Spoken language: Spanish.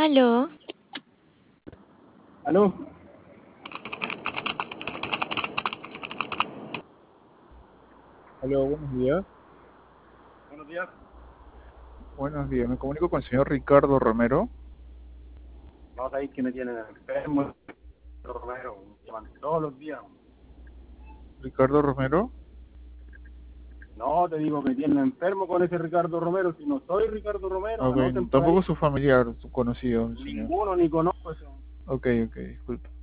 Aló, ¿Aló? Aló, buenos días. Buenos días. Buenos días, me comunico con el señor Ricardo Romero. No sabéis que me tienen enfermo, Romero. Me llaman todos los días. Ricardo Romero. No, te digo que me tienen enfermo con ese Ricardo Romero. Si no soy Ricardo Romero, Ok, anoten por ahí. tampoco su familiar, su conocido, el señor. Ninguno ni conozco eso. Ok, disculpe.